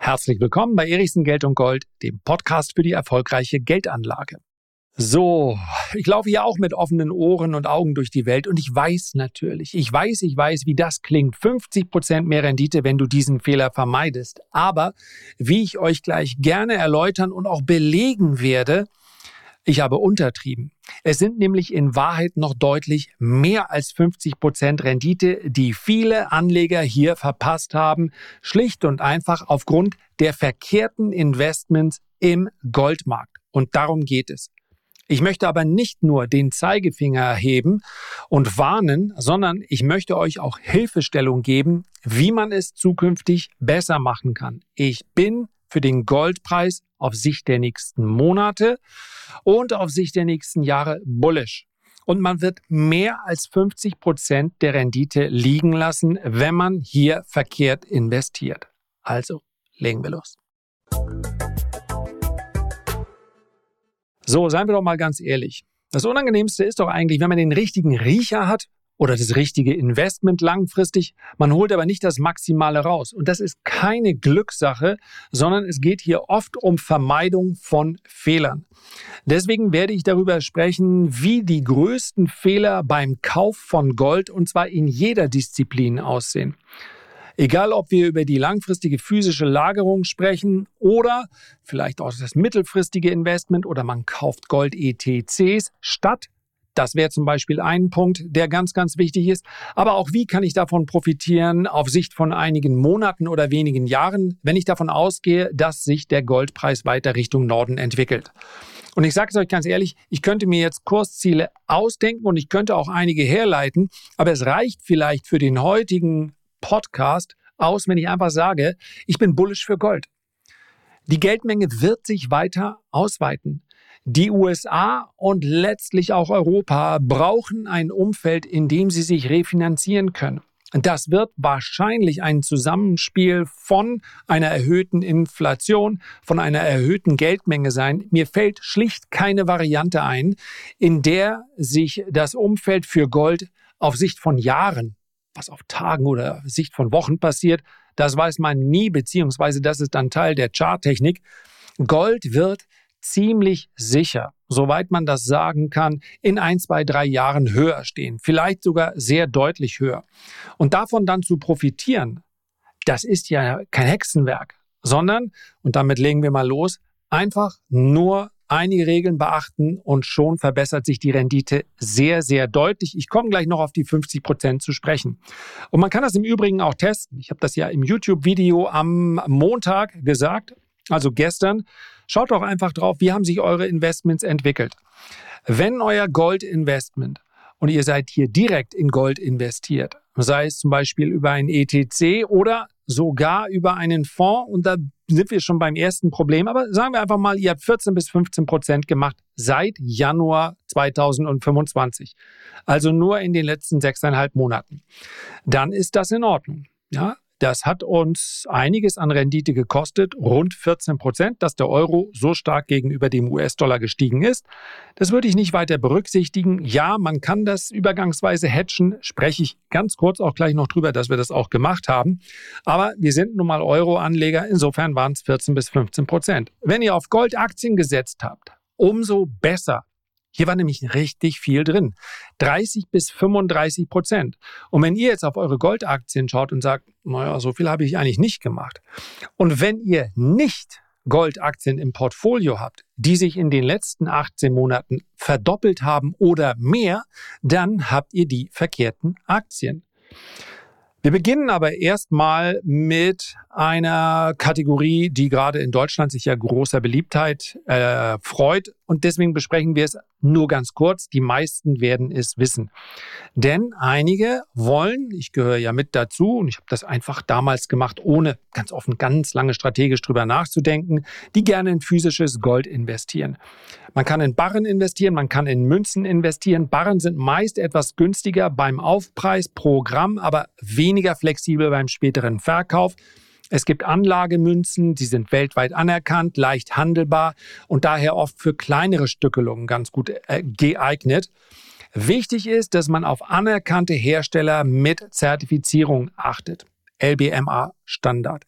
Herzlich willkommen bei Erichsen Geld und Gold, dem Podcast für die erfolgreiche Geldanlage. So, ich laufe hier auch mit offenen Ohren und Augen durch die Welt und ich weiß natürlich, ich weiß, wie das klingt. 50% mehr Rendite, wenn du diesen Fehler vermeidest. Aber wie ich euch gleich gerne erläutern und auch belegen werde, ich habe untertrieben. Es sind nämlich in Wahrheit noch deutlich mehr als 50% Rendite, die viele Anleger hier verpasst haben, schlicht und einfach aufgrund der verkehrten Investments im Goldmarkt. Und darum geht es. Ich möchte aber nicht nur den Zeigefinger erheben und warnen, sondern ich möchte euch auch Hilfestellung geben, wie man es zukünftig besser machen kann. Ich bin für den Goldpreis auf Sicht der nächsten Monate und auf Sicht der nächsten Jahre bullish. Und man wird mehr als 50% der Rendite liegen lassen, wenn man hier verkehrt investiert. Also, legen wir los. So, seien wir doch mal ganz ehrlich. Das Unangenehmste ist doch eigentlich, wenn man den richtigen Riecher hat oder das richtige Investment langfristig, man holt aber nicht das Maximale raus. Und das ist keine Glückssache, sondern es geht hier oft um Vermeidung von Fehlern. Deswegen werde ich darüber sprechen, wie die größten Fehler beim Kauf von Gold, und zwar in jeder Disziplin, aussehen. Egal, ob wir über die langfristige physische Lagerung sprechen oder vielleicht auch das mittelfristige Investment oder man kauft Gold-ETCs statt. Das wäre zum Beispiel ein Punkt, der ganz, ganz wichtig ist. Aber auch, wie kann ich davon profitieren auf Sicht von einigen Monaten oder wenigen Jahren, wenn ich davon ausgehe, dass sich der Goldpreis weiter Richtung Norden entwickelt. Und ich sage es euch ganz ehrlich, ich könnte mir jetzt Kursziele ausdenken und ich könnte auch einige herleiten, aber es reicht vielleicht für den heutigen Podcast aus, wenn ich einfach sage, ich bin bullish für Gold. Die Geldmenge wird sich weiter ausweiten. Die USA und letztlich auch Europa brauchen ein Umfeld, in dem sie sich refinanzieren können. Das wird wahrscheinlich ein Zusammenspiel von einer erhöhten Inflation, von einer erhöhten Geldmenge sein. Mir fällt schlicht keine Variante ein, in der sich das Umfeld für Gold auf Sicht von Jahren, was auf Tagen oder Sicht von Wochen passiert, das weiß man nie, beziehungsweise das ist dann Teil der Charttechnik. Gold wird ziemlich sicher, soweit man das sagen kann, in 1, 2, 3 Jahren höher stehen. Vielleicht sogar sehr deutlich höher. Und davon dann zu profitieren, das ist ja kein Hexenwerk, sondern, und damit legen wir mal los, einfach nur einige Regeln beachten und schon verbessert sich die Rendite sehr, sehr deutlich. Ich komme gleich noch auf die 50% zu sprechen. Und man kann das im Übrigen auch testen. Ich habe das ja im YouTube-Video am Montag gesagt, also gestern. Schaut doch einfach drauf, wie haben sich eure Investments entwickelt. Wenn euer Gold-Investment und ihr seid hier direkt in Gold investiert, sei es zum Beispiel über ein ETC oder sogar über einen Fonds, und da sind wir schon beim ersten Problem, aber sagen wir einfach mal, ihr habt 14-15% gemacht seit Januar 2025, also nur in den letzten 6,5 Monaten, dann ist das in Ordnung. Ja? Das hat uns einiges an Rendite gekostet, rund 14%, dass der Euro so stark gegenüber dem US-Dollar gestiegen ist. Das würde ich nicht weiter berücksichtigen. Ja, man kann das übergangsweise hedgen, spreche ich ganz kurz auch gleich noch drüber, dass wir das auch gemacht haben. Aber wir sind nun mal Euro-Anleger, insofern waren es 14-15%. Wenn ihr auf Goldaktien gesetzt habt, umso besser. Hier war nämlich richtig viel drin. 30-35%. Und wenn ihr jetzt auf eure Goldaktien schaut und sagt, naja, so viel habe ich eigentlich nicht gemacht. Und wenn ihr nicht Goldaktien im Portfolio habt, die sich in den letzten 18 Monaten verdoppelt haben oder mehr, dann habt ihr die verkehrten Aktien. Wir beginnen aber erstmal mit einer Kategorie, die gerade in Deutschland sich ja großer Beliebtheit freut. Und deswegen besprechen wir es nur ganz kurz. Die meisten werden es wissen. Denn einige wollen, ich gehöre ja mit dazu und ich habe das einfach damals gemacht, ohne ganz offen, ganz lange strategisch drüber nachzudenken, die gerne in physisches Gold investieren. Man kann in Barren investieren, man kann in Münzen investieren. Barren sind meist etwas günstiger beim Aufpreis pro Gramm, aber weniger flexibel beim späteren Verkauf. Es gibt Anlagemünzen, die sind weltweit anerkannt, leicht handelbar und daher oft für kleinere Stückelungen ganz gut geeignet. Wichtig ist, dass man auf anerkannte Hersteller mit Zertifizierung achtet. LBMA Standard.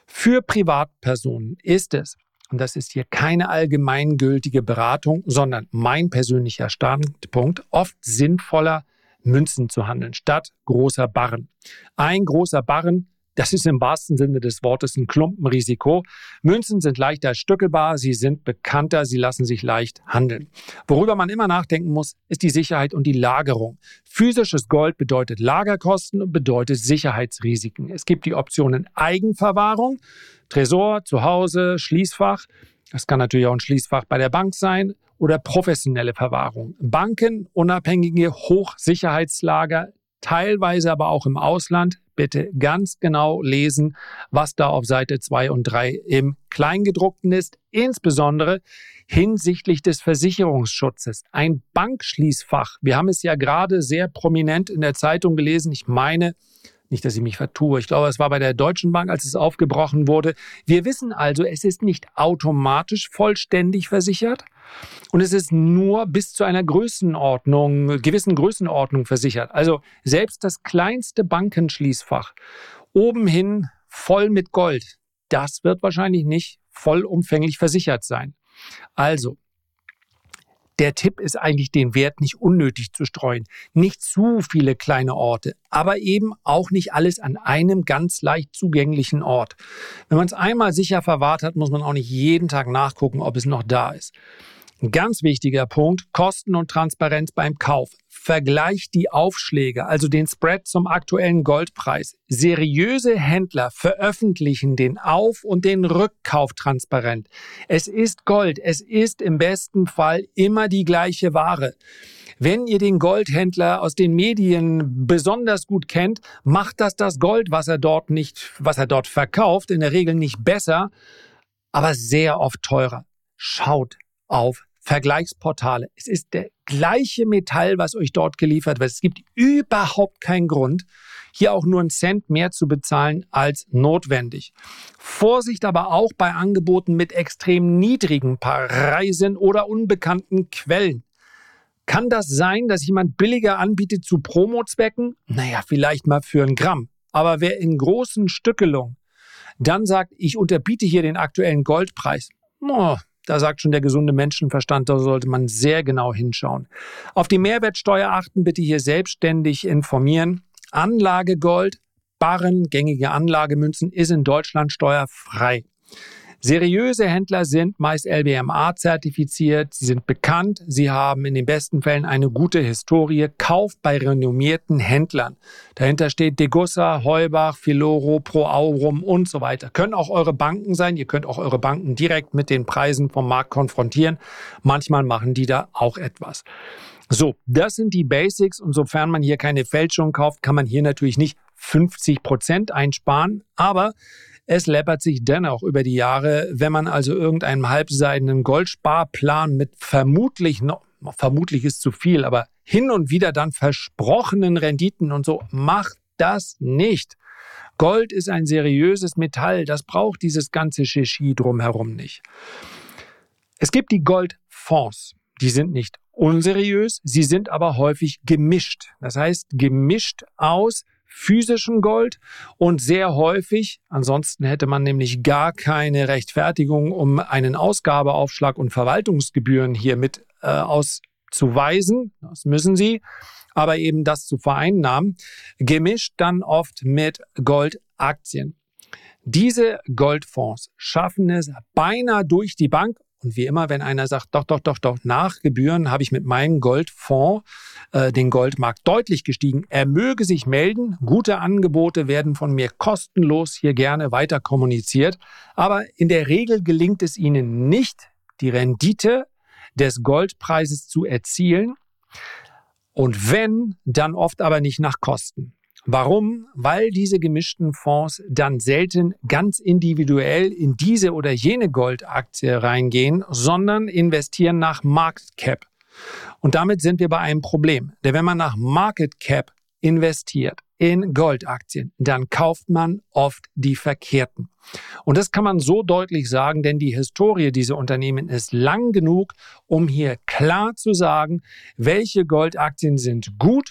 Für Privatpersonen ist es, und das ist hier keine allgemeingültige Beratung, sondern mein persönlicher Standpunkt, oft sinnvoller, Münzen zu handeln, statt großer Barren. Ein großer Barren, das ist im wahrsten Sinne des Wortes ein Klumpenrisiko. Münzen sind leichter stückelbar, sie sind bekannter, sie lassen sich leicht handeln. Worüber man immer nachdenken muss, ist die Sicherheit und die Lagerung. Physisches Gold bedeutet Lagerkosten und bedeutet Sicherheitsrisiken. Es gibt die Optionen Eigenverwahrung, Tresor, zu Hause, Schließfach. Das kann natürlich auch ein Schließfach bei der Bank sein oder professionelle Verwahrung. Banken, unabhängige Hochsicherheitslager, teilweise aber auch im Ausland. Bitte ganz genau lesen, was da auf Seite 2 und 3 im Kleingedruckten ist, insbesondere hinsichtlich des Versicherungsschutzes. Ein Bankschließfach, wir haben es ja gerade sehr prominent in der Zeitung gelesen, ich meine, nicht, dass ich mich vertue. Ich glaube, es war bei der Deutschen Bank, als es aufgebrochen wurde. Wir wissen also, es ist nicht automatisch vollständig versichert und es ist nur bis zu einer gewissen Größenordnung versichert. Also selbst das kleinste Bankenschließfach, obenhin voll mit Gold, das wird wahrscheinlich nicht vollumfänglich versichert sein. Also, der Tipp ist eigentlich, den Wert nicht unnötig zu streuen. Nicht zu viele kleine Orte, aber eben auch nicht alles an einem ganz leicht zugänglichen Ort. Wenn man es einmal sicher verwahrt hat, muss man auch nicht jeden Tag nachgucken, ob es noch da ist. Ein ganz wichtiger Punkt, Kosten und Transparenz beim Kauf. Vergleicht die Aufschläge, also den Spread zum aktuellen Goldpreis. Seriöse Händler veröffentlichen den Auf- und den Rückkauf transparent. Es ist Gold, es ist im besten Fall immer die gleiche Ware. Wenn ihr den Goldhändler aus den Medien besonders gut kennt, macht das Gold, was er dort verkauft, in der Regel nicht besser, aber sehr oft teurer. Schaut auf Vergleichsportale. Es ist der gleiche Metall, was euch dort geliefert wird. Es gibt überhaupt keinen Grund, hier auch nur einen Cent mehr zu bezahlen als notwendig. Vorsicht aber auch bei Angeboten mit extrem niedrigen Preisen oder unbekannten Quellen. Kann das sein, dass jemand billiger anbietet zu Promozwecken? Naja, vielleicht mal für 1 Gramm. Aber wer in großen Stückelungen dann sagt, ich unterbiete hier den aktuellen Goldpreis, da sagt schon der gesunde Menschenverstand, da sollte man sehr genau hinschauen. Auf die Mehrwertsteuer achten, bitte hier selbstständig informieren. Anlagegold, Barren, gängige Anlagemünzen ist in Deutschland steuerfrei. Seriöse Händler sind meist LBMA zertifiziert, sie sind bekannt, sie haben in den besten Fällen eine gute Historie. Kauft bei renommierten Händlern. Dahinter steht Degussa, Heubach, Filoro, Pro Aurum und so weiter. Können auch eure Banken sein, ihr könnt auch eure Banken direkt mit den Preisen vom Markt konfrontieren. Manchmal machen die da auch etwas. So, das sind die Basics und sofern man hier keine Fälschung kauft, kann man hier natürlich nicht 50% einsparen, aber es läppert sich dennoch über die Jahre, wenn man also irgendeinen halbseidenen Goldsparplan mit vermutlich ist zu viel, aber hin und wieder dann versprochenen Renditen und so, macht das nicht. Gold ist ein seriöses Metall, das braucht dieses ganze Shishi drumherum nicht. Es gibt die Goldfonds, die sind nicht unseriös, sie sind aber häufig gemischt. Das heißt, gemischt aus physischem Gold und sehr häufig, ansonsten hätte man nämlich gar keine Rechtfertigung, um einen Ausgabeaufschlag und Verwaltungsgebühren hier mit auszuweisen, das müssen sie, aber eben das zu vereinnahmen, gemischt dann oft mit Goldaktien. Diese Goldfonds schaffen es beinahe durch die Bank. Und wie immer, wenn einer sagt, doch, nach Gebühren habe ich mit meinem Goldfonds den Goldmarkt deutlich gestiegen. Er möge sich melden. Gute Angebote werden von mir kostenlos hier gerne weiter kommuniziert. Aber in der Regel gelingt es Ihnen nicht, die Rendite des Goldpreises zu erzielen. Und wenn, dann oft aber nicht nach Kosten. Warum? Weil diese gemischten Fonds dann selten ganz individuell in diese oder jene Goldaktie reingehen, sondern investieren nach Market Cap. Und damit sind wir bei einem Problem. Denn wenn man nach Market Cap investiert in Goldaktien, dann kauft man oft die verkehrten. Und das kann man so deutlich sagen, denn die Historie dieser Unternehmen ist lang genug, um hier klar zu sagen, welche Goldaktien sind gut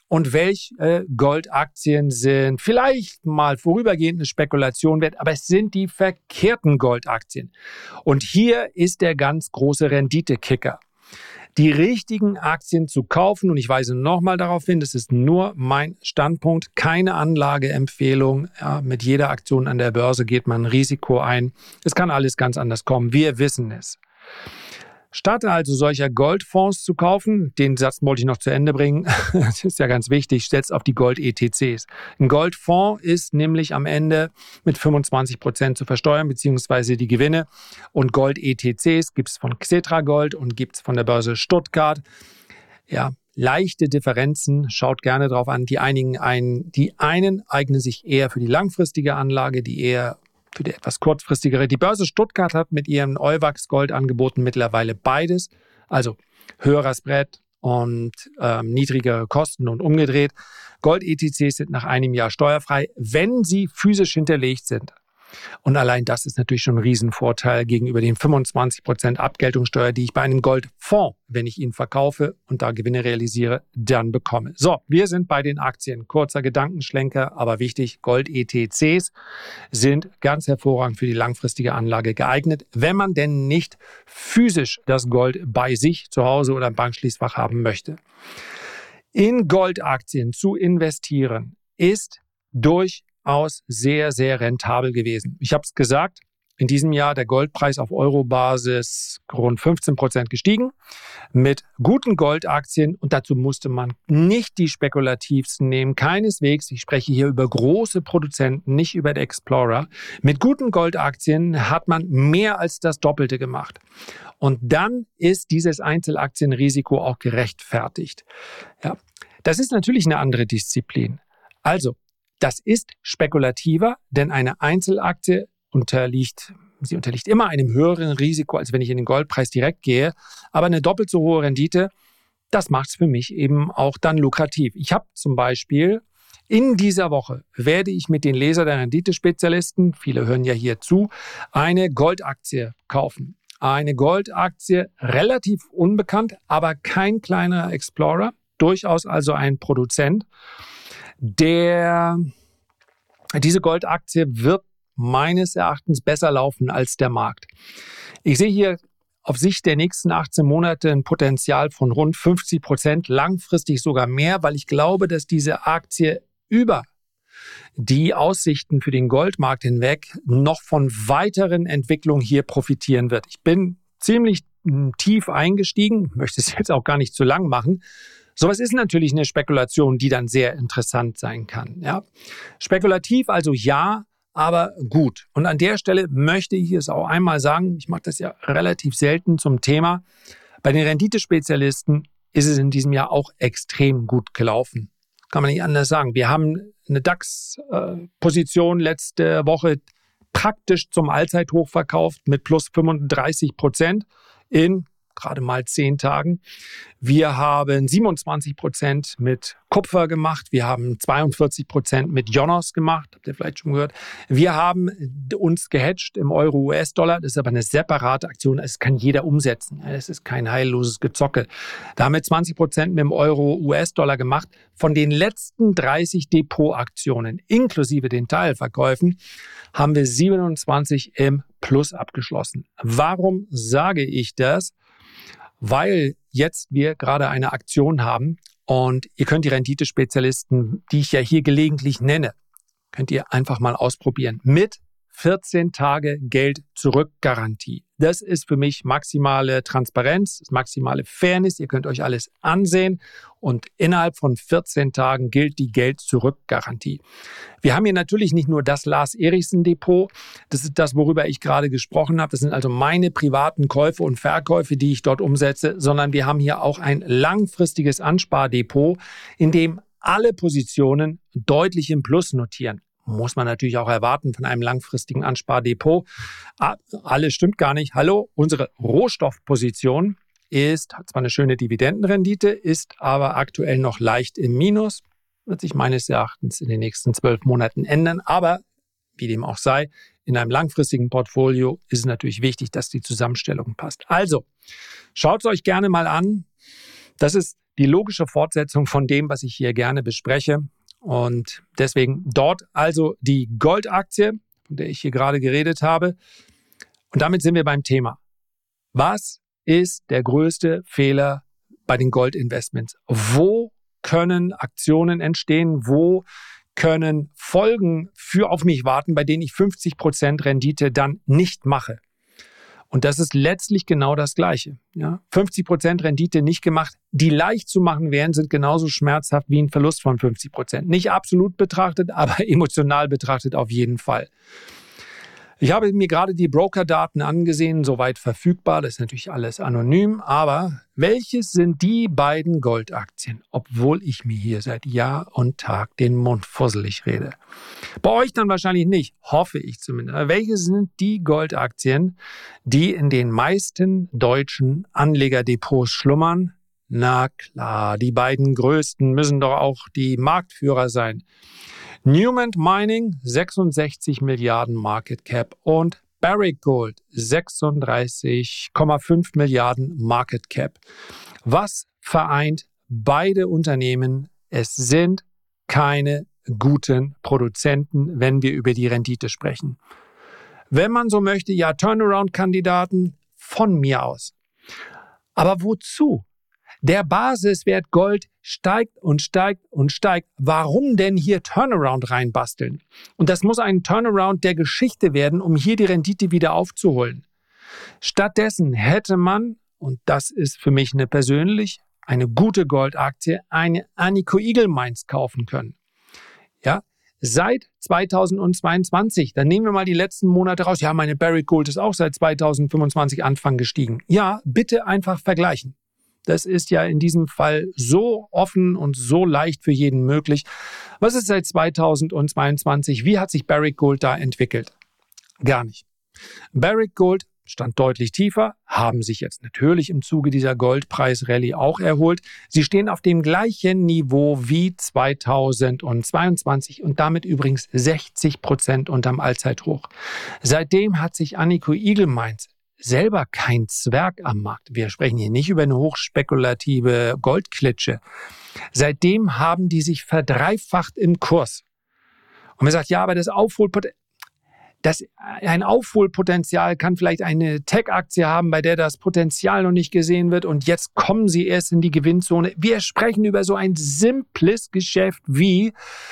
und welche Goldaktien sind vielleicht mal vorübergehend eine Spekulation wert, aber es sind die verkehrten Goldaktien. Und hier ist der ganz große Renditekicker. Die richtigen Aktien zu kaufen, und ich weise nochmal darauf hin, das ist nur mein Standpunkt, keine Anlageempfehlung. Ja, mit jeder Aktion an der Börse geht man ein Risiko ein. Es kann alles ganz anders kommen, wir wissen es. Statt also solcher Goldfonds zu kaufen, den Satz wollte ich noch zu Ende bringen, das ist ja ganz wichtig, setzt auf die Gold-ETCs. Ein Goldfonds ist nämlich am Ende mit 25% zu versteuern, beziehungsweise die Gewinne. Und Gold-ETCs gibt es von Xetra Gold und gibt es von der Börse Stuttgart. Ja, leichte Differenzen, schaut gerne drauf an. Die einen eignen sich eher für die langfristige Anlage, die eher für die etwas kurzfristigere. Die Börse Stuttgart hat mit ihren Euwax-Goldangeboten mittlerweile beides, also höherer Spread und niedrigere Kosten und umgedreht. Gold-ETCs sind nach einem Jahr steuerfrei, wenn sie physisch hinterlegt sind. Und allein das ist natürlich schon ein Riesenvorteil gegenüber den 25% Abgeltungssteuer, die ich bei einem Goldfonds, wenn ich ihn verkaufe und da Gewinne realisiere, dann bekomme. So, wir sind bei den Aktien. Kurzer Gedankenschlenker, aber wichtig, Gold-ETCs sind ganz hervorragend für die langfristige Anlage geeignet, wenn man denn nicht physisch das Gold bei sich zu Hause oder im Bankschließfach haben möchte. In Goldaktien zu investieren ist durchaus sehr, sehr rentabel gewesen. Ich habe es gesagt, in diesem Jahr der Goldpreis auf Euro-Basis rund 15% gestiegen mit guten Goldaktien und dazu musste man nicht die spekulativsten nehmen, keineswegs. Ich spreche hier über große Produzenten, nicht über die Explorer. Mit guten Goldaktien hat man mehr als das Doppelte gemacht. Und dann ist dieses Einzelaktienrisiko auch gerechtfertigt. Ja, das ist natürlich eine andere Disziplin. Also, das ist spekulativer, denn eine Einzelaktie unterliegt immer einem höheren Risiko, als wenn ich in den Goldpreis direkt gehe. Aber eine doppelt so hohe Rendite, das macht es für mich eben auch dann lukrativ. Ich habe zum Beispiel in dieser Woche, werde ich mit den Leser der Renditespezialisten, viele hören ja hier zu, eine Goldaktie kaufen. Eine Goldaktie, relativ unbekannt, aber kein kleiner Explorer, durchaus also ein Produzent. Diese Goldaktie wird meines Erachtens besser laufen als der Markt. Ich sehe hier auf Sicht der nächsten 18 Monate ein Potenzial von rund 50%, langfristig sogar mehr, weil ich glaube, dass diese Aktie über die Aussichten für den Goldmarkt hinweg noch von weiteren Entwicklungen hier profitieren wird. Ich bin ziemlich tief eingestiegen, möchte es jetzt auch gar nicht zu lang machen. Sowas ist natürlich eine Spekulation, die dann sehr interessant sein kann. Ja? Spekulativ also ja, aber gut. Und an der Stelle möchte ich es auch einmal sagen, ich mache das ja relativ selten zum Thema, bei den Renditespezialisten ist es in diesem Jahr auch extrem gut gelaufen. Kann man nicht anders sagen. Wir haben eine DAX-Position letzte Woche praktisch zum Allzeithoch verkauft mit plus 35% in gerade mal 10 Tagen. Wir haben 27% mit Kupfer gemacht. Wir haben 42% mit Jonas gemacht. Habt ihr vielleicht schon gehört. Wir haben uns gehatcht im Euro-US-Dollar. Das ist aber eine separate Aktion. Das kann jeder umsetzen. Das ist kein heilloses Gezocke. Da haben wir 20% mit dem Euro-US-Dollar gemacht. Von den letzten 30 Depotaktionen, inklusive den Teilverkäufen, haben wir 27 im Plus abgeschlossen. Warum sage ich das? Weil jetzt wir gerade eine Aktion haben und ihr könnt die Renditespezialisten, die ich ja hier gelegentlich nenne, könnt ihr einfach mal ausprobieren. Mit 14 Tage Geld-Zurück-Garantie. Das ist für mich maximale Transparenz, maximale Fairness. Ihr könnt euch alles ansehen und innerhalb von 14 Tagen gilt die Geld-Zurück-Garantie. Wir haben hier natürlich nicht nur das Lars-Erichsen-Depot, das ist das, worüber ich gerade gesprochen habe. Das sind also meine privaten Käufe und Verkäufe, die ich dort umsetze, sondern wir haben hier auch ein langfristiges Anspardepot, in dem alle Positionen deutlich im Plus notieren. Muss man natürlich auch erwarten von einem langfristigen Anspardepot. Alles stimmt gar nicht. Hallo, unsere Rohstoffposition hat zwar eine schöne Dividendenrendite, ist aber aktuell noch leicht im Minus. Wird sich meines Erachtens in den nächsten 12 Monaten ändern. Aber wie dem auch sei, in einem langfristigen Portfolio ist es natürlich wichtig, dass die Zusammenstellung passt. Also, schaut es euch gerne mal an. Das ist die logische Fortsetzung von dem, was ich hier gerne bespreche. Und deswegen dort also die Goldaktie, von der ich hier gerade geredet habe. Und damit sind wir beim Thema. Was ist der größte Fehler bei den Goldinvestments? Wo können Aktionen entstehen? Wo können Folgen auf mich warten, bei denen ich 50% Rendite dann nicht mache? Und das ist letztlich genau das Gleiche. Ja? 50% Rendite nicht gemacht, die leicht zu machen wären, sind genauso schmerzhaft wie ein Verlust von 50%. Nicht absolut betrachtet, aber emotional betrachtet auf jeden Fall. Ich habe mir gerade die Broker-Daten angesehen, soweit verfügbar. Das ist natürlich alles anonym. Aber welches sind die beiden Goldaktien? Obwohl ich mir hier seit Jahr und Tag den Mund fusselig rede. Bei euch dann wahrscheinlich nicht, hoffe ich zumindest. Aber welche sind die Goldaktien, die in den meisten deutschen Anlegerdepots schlummern? Na klar, die beiden größten müssen doch auch die Marktführer sein. Newmont Mining 66 Milliarden Market Cap und Barrick Gold 36,5 Milliarden Market Cap. Was vereint beide Unternehmen? Es sind keine guten Produzenten, wenn wir über die Rendite sprechen. Wenn man so möchte, ja, Turnaround-Kandidaten von mir aus. Aber wozu? Der Basiswert Gold steigt und steigt und steigt. Warum denn hier Turnaround reinbasteln? Und das muss ein Turnaround der Geschichte werden, um hier die Rendite wieder aufzuholen. Stattdessen hätte man, und das ist für mich eine gute Goldaktie, eine Agnico Eagle Mines kaufen können. Ja, seit 2022, dann nehmen wir mal die letzten Monate raus. Ja, meine Barrick Gold ist auch seit 2025 Anfang gestiegen. Ja, bitte einfach vergleichen. Das ist ja in diesem Fall so offen und so leicht für jeden möglich. Was ist seit 2022? Wie hat sich Barrick Gold da entwickelt? Gar nicht. Barrick Gold stand deutlich tiefer, haben sich jetzt natürlich im Zuge dieser Goldpreis-Rallye auch erholt. Sie stehen auf dem gleichen Niveau wie 2022 und damit übrigens 60% unterm Allzeithoch. Seitdem hat sich Agnico Eagle Mines selber kein Zwerg am Markt. Wir sprechen hier nicht über eine hochspekulative Goldklitsche. Seitdem haben die sich verdreifacht im Kurs. Und man sagt, ja, aber ein Aufholpotenzial kann vielleicht eine Tech-Aktie haben, bei der das Potenzial noch nicht gesehen wird und jetzt kommen sie erst in die Gewinnzone. Wir sprechen über so ein simples Geschäft wie,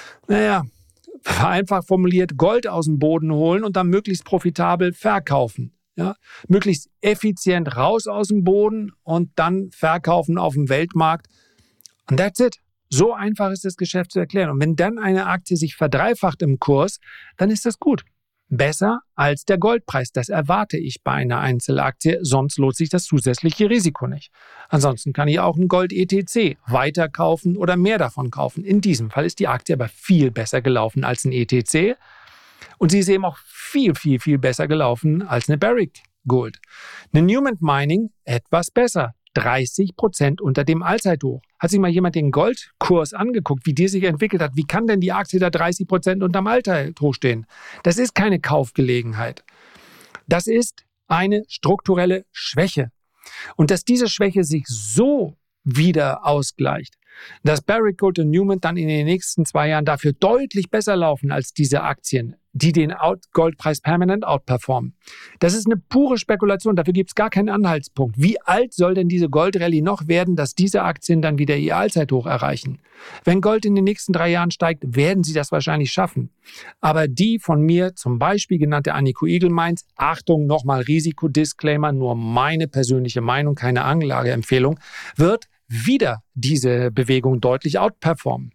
vereinfacht formuliert, Gold aus dem Boden holen und dann möglichst profitabel verkaufen. Ja, möglichst effizient raus aus dem Boden und dann verkaufen auf dem Weltmarkt. Und that's it. So einfach ist das Geschäft zu erklären. Und wenn dann eine Aktie sich verdreifacht im Kurs, dann ist das gut. Besser als der Goldpreis. Das erwarte ich bei einer Einzelaktie, sonst lohnt sich das zusätzliche Risiko nicht. Ansonsten kann ich auch ein Gold-ETC weiterkaufen oder mehr davon kaufen. In diesem Fall ist die Aktie aber viel besser gelaufen als ein ETC. Und sie ist eben auch viel, viel, viel besser gelaufen als eine Barrick Gold. Eine Newmont Mining etwas besser. 30% unter dem Allzeithoch. Hat sich mal jemand den Goldkurs angeguckt, wie der sich entwickelt hat? Wie kann denn die Aktie da 30% unterm Allzeithoch stehen? Das ist keine Kaufgelegenheit. Das ist eine strukturelle Schwäche. Und dass diese Schwäche sich so wieder ausgleicht, dass Barrick Gold und Newmont dann in den nächsten 2 Jahren dafür deutlich besser laufen als diese Aktien, die den Goldpreis permanent outperformen. Das ist eine pure Spekulation, dafür gibt es gar keinen Anhaltspunkt. Wie alt soll denn diese Goldrallye noch werden, dass diese Aktien dann wieder ihr Allzeithoch erreichen? Wenn Gold in den nächsten 3 Jahren steigt, werden sie das wahrscheinlich schaffen. Aber die von mir zum Beispiel genannte Agnico Eagle Mines, Achtung, nochmal Risikodisclaimer, nur meine persönliche Meinung, keine Anlageempfehlung, wird wieder diese Bewegung deutlich outperformen.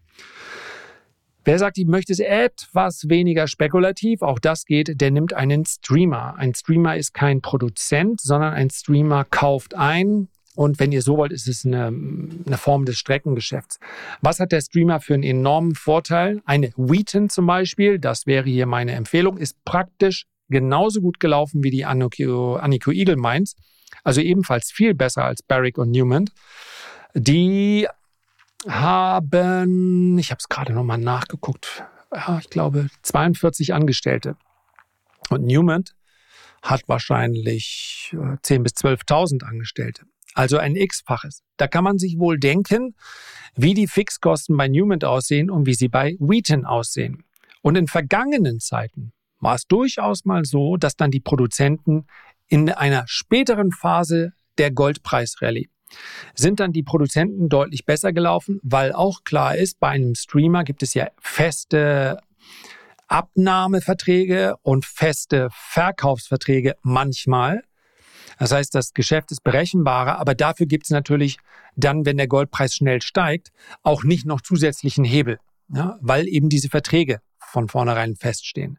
Wer sagt, ich möchte es etwas weniger spekulativ, auch das geht, der nimmt einen Streamer. Ein Streamer ist kein Produzent, sondern ein Streamer kauft ein. Und wenn ihr so wollt, ist es eine Form des Streckengeschäfts. Was hat der Streamer für einen enormen Vorteil? Eine Wheaton zum Beispiel, das wäre hier meine Empfehlung, ist praktisch genauso gut gelaufen wie die Agnico Eagle Mines. Also ebenfalls viel besser als Barrick und Newmont. Die haben, ich habe es gerade nochmal nachgeguckt, ich glaube 42 Angestellte. Und Newmont hat wahrscheinlich 10.000 bis 12.000 Angestellte. also ein X-faches. Da kann man sich wohl denken, wie die Fixkosten bei Newmont aussehen und wie sie bei Wheaton aussehen. Und in vergangenen Zeiten war es durchaus mal so, dass dann die Produzenten in einer späteren Phase der Goldpreisrallye sind dann die Produzenten deutlich besser gelaufen, weil auch klar ist, bei einem Streamer gibt es ja feste Abnahmeverträge und feste Verkaufsverträge manchmal. Das heißt, das Geschäft ist berechenbarer, aber dafür gibt es natürlich dann, wenn der Goldpreis schnell steigt, auch nicht noch zusätzlichen Hebel, ja, weil eben diese Verträge von vornherein feststehen.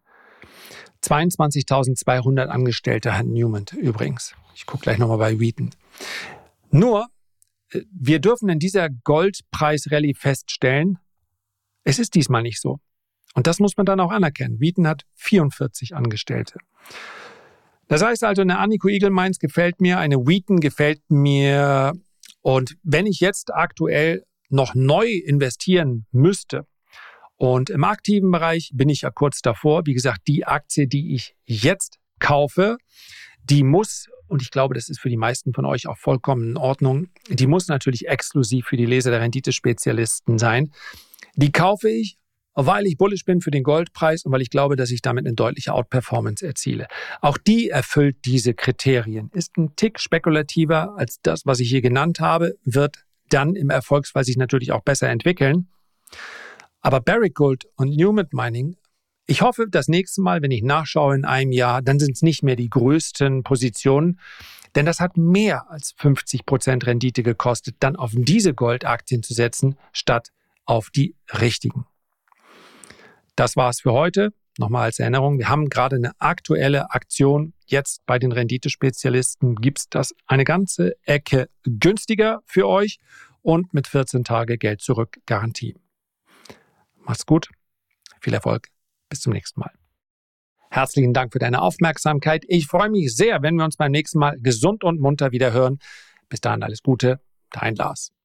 22.200 Angestellte hat Newmont übrigens. Ich gucke gleich nochmal bei Wheaton. Nur, wir dürfen in dieser Goldpreis-Rallye feststellen, es ist diesmal nicht so. Und das muss man dann auch anerkennen. Wheaton hat 44 Angestellte. Das heißt also, eine Agnico Eagle Mines gefällt mir, eine Wheaton gefällt mir. Und wenn ich jetzt aktuell noch neu investieren müsste, und im aktiven Bereich bin ich ja kurz davor, wie gesagt, die Aktie, die ich jetzt kaufe, die muss, und ich glaube, das ist für die meisten von euch auch vollkommen in Ordnung, die muss natürlich exklusiv für die Leser der Renditespezialisten sein. Die kaufe ich, weil ich bullish bin für den Goldpreis und weil ich glaube, dass ich damit eine deutliche Outperformance erziele. Auch die erfüllt diese Kriterien. Ist ein Tick spekulativer als das, was ich hier genannt habe, wird dann im Erfolgsfall sich natürlich auch besser entwickeln. Aber Barrick Gold und Newmont Mining, ich hoffe, das nächste Mal, wenn ich nachschaue in einem Jahr, dann sind es nicht mehr die größten Positionen, denn das hat mehr als 50% Rendite gekostet, dann auf diese Goldaktien zu setzen, statt auf die richtigen. Das war's für heute. Nochmal als Erinnerung, wir haben gerade eine aktuelle Aktion. Jetzt bei den Renditespezialisten gibt's das eine ganze Ecke günstiger für euch und mit 14 Tage Geld zurück Garantie. Macht's gut, viel Erfolg, bis zum nächsten Mal. Herzlichen Dank für deine Aufmerksamkeit. Ich freue mich sehr, wenn wir uns beim nächsten Mal gesund und munter wieder hören. Bis dahin alles Gute, dein Lars.